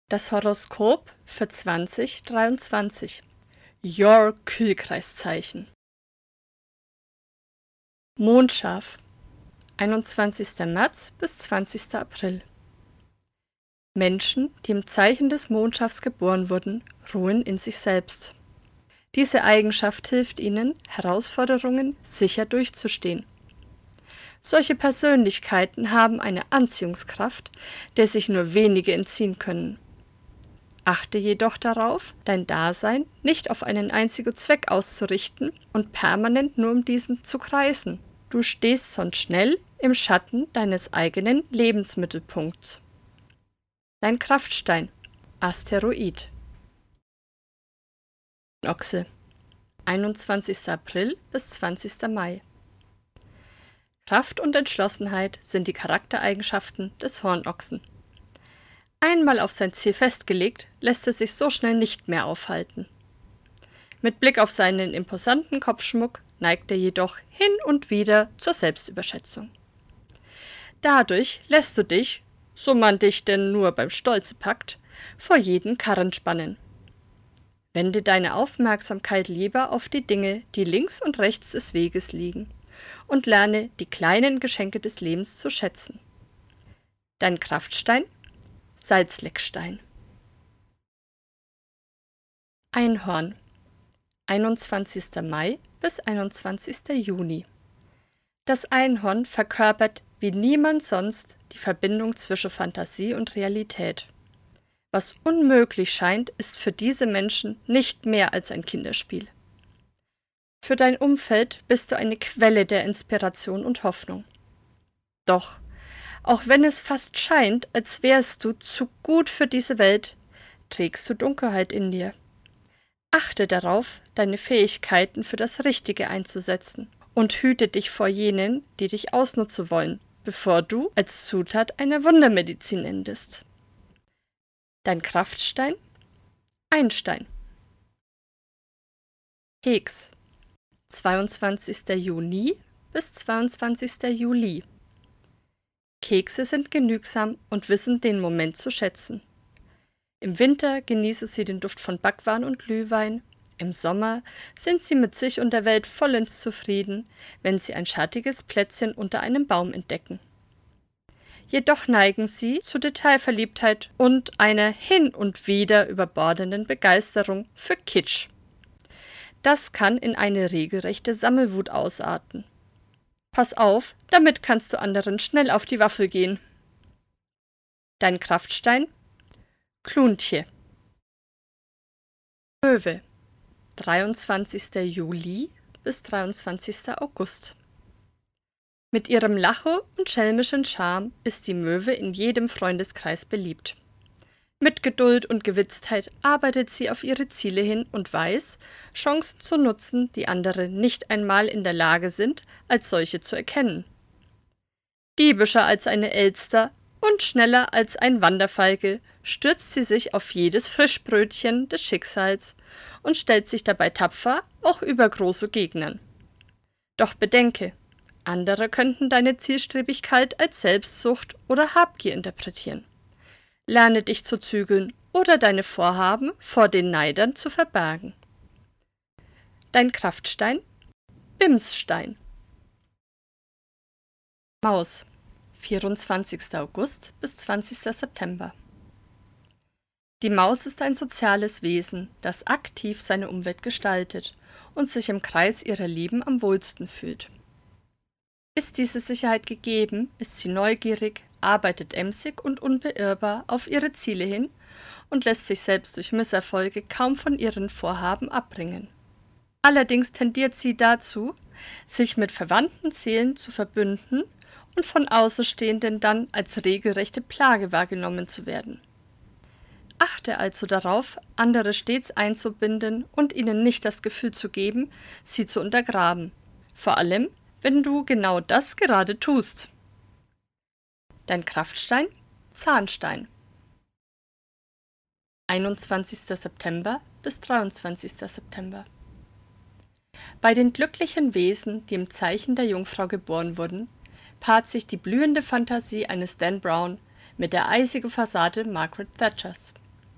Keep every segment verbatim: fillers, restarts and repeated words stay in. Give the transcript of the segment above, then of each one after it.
Das Horoskop für zwanzig dreiundzwanzig. Your Kühlkreiszeichen. Mondschaf, einundzwanzigster März bis zwanzigster April. Menschen, die im Zeichen des Mondschafs geboren wurden, ruhen in sich selbst. Diese Eigenschaft hilft ihnen, Herausforderungen sicher durchzustehen. Solche Persönlichkeiten haben eine Anziehungskraft, der sich nur wenige entziehen können. Achte jedoch darauf, dein Dasein nicht auf einen einzigen Zweck auszurichten und permanent nur um diesen zu kreisen. Du stehst sonst schnell im Schatten deines eigenen Lebensmittelpunkts. Dein Kraftstein, Asteroid. Ochse, einundzwanzigster April bis zwanzigster Mai. Kraft und Entschlossenheit sind die Charaktereigenschaften des Hornochsen. Einmal auf sein Ziel festgelegt, lässt er sich so schnell nicht mehr aufhalten. Mit Blick auf seinen imposanten Kopfschmuck neigt er jedoch hin und wieder zur Selbstüberschätzung. Dadurch lässt du dich, so man dich denn nur beim Stolze packt, vor jeden Karren spannen. Wende deine Aufmerksamkeit lieber auf die Dinge, die links und rechts des Weges liegen, und lerne die kleinen Geschenke des Lebens zu schätzen. Dein Kraftstein? Salzleckstein. Einhorn, einundzwanzigster Mai bis einundzwanzigster Juni. Das Einhorn verkörpert wie niemand sonst die Verbindung zwischen Fantasie und Realität. Was unmöglich scheint, ist für diese Menschen nicht mehr als ein Kinderspiel. Für dein Umfeld bist du eine Quelle der Inspiration und Hoffnung. Doch, auch wenn es fast scheint, als wärst du zu gut für diese Welt, trägst du Dunkelheit in dir. Achte darauf, deine Fähigkeiten für das Richtige einzusetzen und hüte dich vor jenen, die dich ausnutzen wollen, bevor du als Zutat einer Wundermedizin endest. Dein Kraftstein? Einstein. Keks, zweiundzwanzigster Juni bis zweiundzwanzigster Juli. Kekse sind genügsam und wissen den Moment zu schätzen. Im Winter genießen sie den Duft von Backwaren und Glühwein. Im Sommer sind sie mit sich und der Welt vollends zufrieden, wenn sie ein schattiges Plätzchen unter einem Baum entdecken. Jedoch neigen sie zu Detailverliebtheit und einer hin und wieder überbordenden Begeisterung für Kitsch. Das kann in eine regelrechte Sammelwut ausarten. Pass auf, damit kannst du anderen schnell auf die Waffel gehen. Dein Kraftstein? Kluntje. Löwe, dreiundzwanzigster Juli bis dreiundzwanzigster August. Mit ihrem Lachen und schelmischen Charme ist die Möwe in jedem Freundeskreis beliebt. Mit Geduld und Gewitztheit arbeitet sie auf ihre Ziele hin und weiß, Chancen zu nutzen, die andere nicht einmal in der Lage sind, als solche zu erkennen. Diebischer als eine Elster und schneller als ein Wanderfalke stürzt sie sich auf jedes Frischbrötchen des Schicksals und stellt sich dabei tapfer auch über große Gegnern. Doch bedenke, andere könnten deine Zielstrebigkeit als Selbstsucht oder Habgier interpretieren. Lerne dich zu zügeln oder deine Vorhaben vor den Neidern zu verbergen. Dein Kraftstein? Bimsstein. Maus, vierundzwanzigster August bis zwanzigster September. Die Maus ist ein soziales Wesen, das aktiv seine Umwelt gestaltet und sich im Kreis ihrer Lieben am wohlsten fühlt. Ist diese Sicherheit gegeben, ist sie neugierig, arbeitet emsig und unbeirrbar auf ihre Ziele hin und lässt sich selbst durch Misserfolge kaum von ihren Vorhaben abbringen. Allerdings tendiert sie dazu, sich mit verwandten Seelen zu verbünden und von Außenstehenden dann als regelrechte Plage wahrgenommen zu werden. Achte also darauf, andere stets einzubinden und ihnen nicht das Gefühl zu geben, sie zu untergraben. Vor allem, wenn du genau das gerade tust. Dein Kraftstein? Zahnstein. einundzwanzigster September bis dreiundzwanzigster September. Bei den glücklichen Wesen, die im Zeichen der Jungfrau geboren wurden, paart sich die blühende Fantasie eines Dan Brown mit der eisigen Fassade Margaret Thatchers.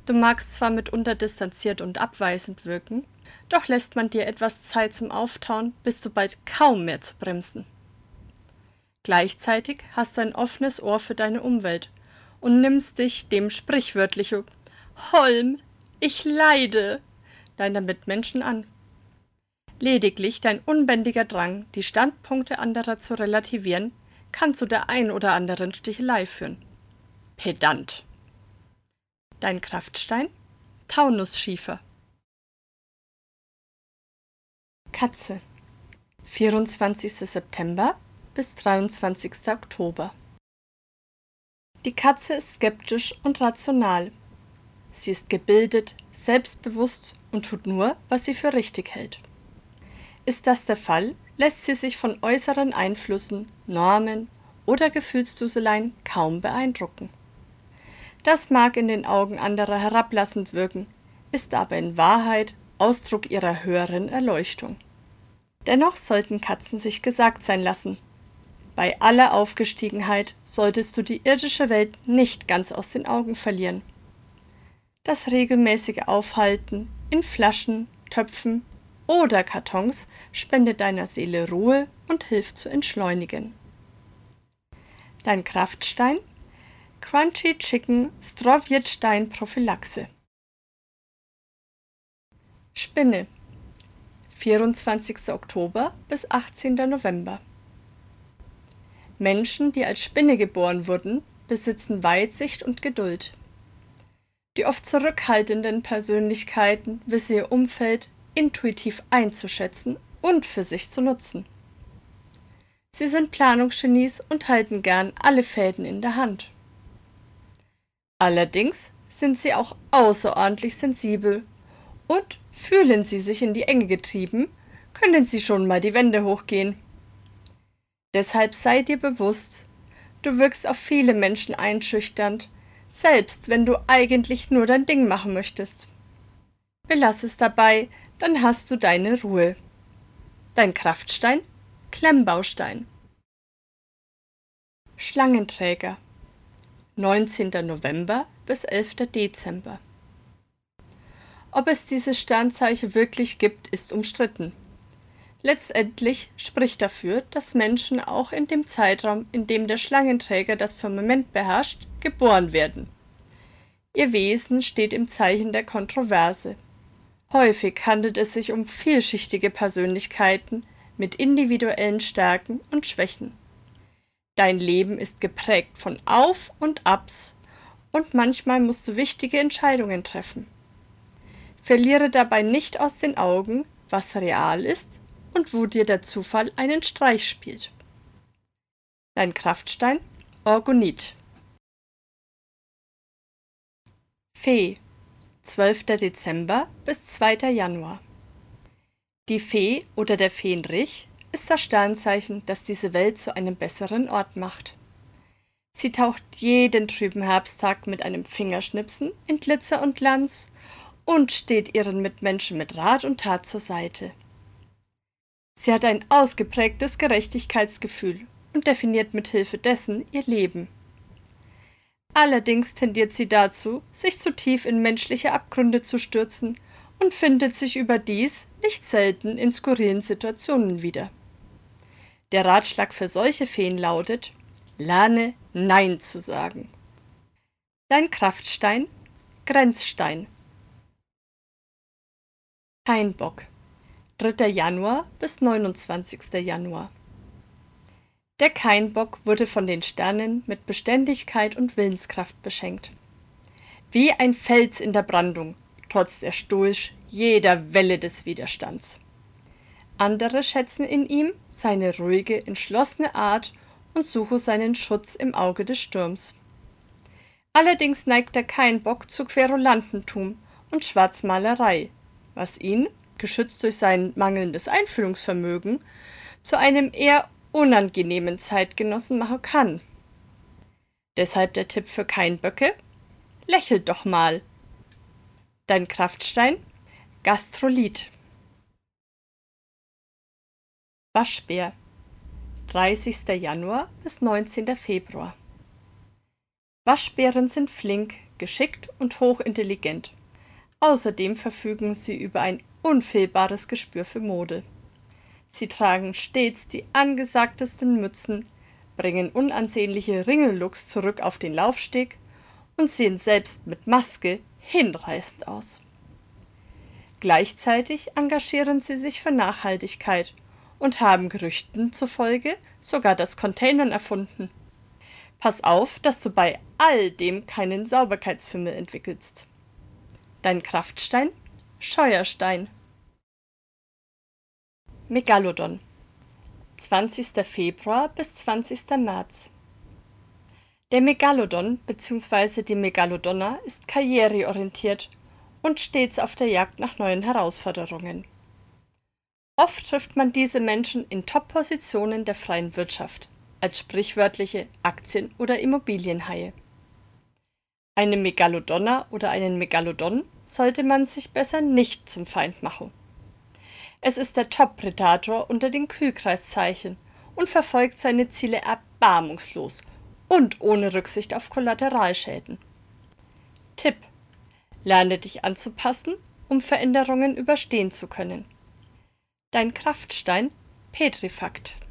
Du magst zwar mitunter distanziert und abweisend wirken, doch lässt man dir etwas Zeit zum Auftauen, bist du bald kaum mehr zu bremsen. Gleichzeitig hast du ein offenes Ohr für deine Umwelt und nimmst dich dem sprichwörtlichen Holm, ich leide deiner Mitmenschen an. Lediglich dein unbändiger Drang, die Standpunkte anderer zu relativieren, kann zu der ein oder anderen Stichelei führen. Pedant. Dein Kraftstein? Taunusschiefer. Katze. vierundzwanzigster September bis dreiundzwanzigster Oktober. Die Katze ist skeptisch und rational. Sie ist gebildet, selbstbewusst und tut nur, was sie für richtig hält. Ist das der Fall, lässt sie sich von äußeren Einflüssen, Normen oder Gefühlsduseleien kaum beeindrucken. Das mag in den Augen anderer herablassend wirken, ist aber in Wahrheit Ausdruck ihrer höheren Erleuchtung. Dennoch sollten Katzen sich gesagt sein lassen: Bei aller Aufgestiegenheit solltest du die irdische Welt nicht ganz aus den Augen verlieren. Das regelmäßige Aufhalten in Flaschen, Töpfen oder Kartons spendet deiner Seele Ruhe und hilft zu entschleunigen. Dein Kraftstein? Crunchy Chicken Strovjetstein Prophylaxe. Spinne. vierundzwanzigster Oktober bis achtzehnter November. Menschen, die als Spinne geboren wurden, besitzen Weitsicht und Geduld. Die oft zurückhaltenden Persönlichkeiten wissen ihr Umfeld intuitiv einzuschätzen und für sich zu nutzen. Sie sind Planungsgenies und halten gern alle Fäden in der Hand. Allerdings sind sie auch außerordentlich sensibel und fühlen sie sich in die Enge getrieben, können sie schon mal die Wände hochgehen. Deshalb sei dir bewusst, du wirkst auf viele Menschen einschüchternd, selbst wenn du eigentlich nur dein Ding machen möchtest. Belass es dabei, dann hast du deine Ruhe. Dein Kraftstein? Klemmbaustein. Schlangenträger. neunzehnter November bis elfter Dezember. Ob es dieses Sternzeichen wirklich gibt, ist umstritten. Letztendlich spricht dafür, dass Menschen auch in dem Zeitraum, in dem der Schlangenträger das Firmament beherrscht, geboren werden. Ihr Wesen steht im Zeichen der Kontroverse. Häufig handelt es sich um vielschichtige Persönlichkeiten mit individuellen Stärken und Schwächen. Dein Leben ist geprägt von Auf und Abs und manchmal musst du wichtige Entscheidungen treffen. Verliere dabei nicht aus den Augen, was real ist und wo dir der Zufall einen Streich spielt. Dein Kraftstein? Orgonit. Fee. zwölfter Dezember bis zweiter Januar. Die Fee oder der Fähnrich ist das Sternzeichen, das diese Welt zu einem besseren Ort macht. Sie taucht jeden trüben Herbsttag mit einem Fingerschnipsen in Glitzer und Glanz und steht ihren Mitmenschen mit Rat und Tat zur Seite. Sie hat ein ausgeprägtes Gerechtigkeitsgefühl und definiert mit Hilfe dessen ihr Leben. Allerdings tendiert sie dazu, sich zu tief in menschliche Abgründe zu stürzen und findet sich überdies nicht selten in skurrilen Situationen wieder. Der Ratschlag für solche Feen lautet: Lerne Nein zu sagen. Dein Kraftstein? Grenzstein. Steinbock. dritter Januar bis neunundzwanzigster Januar. Der Kainbock wurde von den Sternen mit Beständigkeit und Willenskraft beschenkt. Wie ein Fels in der Brandung trotzt er stoisch jeder Welle des Widerstands. Andere schätzen in ihm seine ruhige, entschlossene Art und suchen seinen Schutz im Auge des Sturms. Allerdings neigt der Kainbock zu Querulantentum und Schwarzmalerei, was ihn, geschützt durch sein mangelndes Einfühlungsvermögen, zu einem eher unangenehmen Zeitgenossen machen kann. Deshalb der Tipp für Kainböcke: Lächelt doch mal. Dein Kraftstein? Gastrolith. Waschbär. dreißigster Januar bis neunzehnter Februar. Waschbären sind flink, geschickt und hochintelligent. Außerdem verfügen sie über ein unfehlbares Gespür für Mode. Sie tragen stets die angesagtesten Mützen, bringen unansehnliche Ringellooks zurück auf den Laufsteg und sehen selbst mit Maske hinreißend aus. Gleichzeitig engagieren sie sich für Nachhaltigkeit und haben Gerüchten zufolge sogar das Containern erfunden. Pass auf, dass du bei all dem keinen Sauberkeitsfimmel entwickelst. Dein Kraftstein? Scheuerstein. Megalodon. zwanzigster Februar bis zwanzigster März. Der Megalodon bzw. die Megalodonna ist karriereorientiert und stets auf der Jagd nach neuen Herausforderungen. Oft trifft man diese Menschen in Top-Positionen der freien Wirtschaft, als sprichwörtliche Aktien- oder Immobilienhaie. Eine Megalodonna oder einen Megalodon sollte man sich besser nicht zum Feind machen. Es ist der Top-Predator unter den Kühlkreiszeichen und verfolgt seine Ziele erbarmungslos und ohne Rücksicht auf Kollateralschäden. Tipp: Lerne dich anzupassen, um Veränderungen überstehen zu können. Dein Kraftstein: Petrifakt.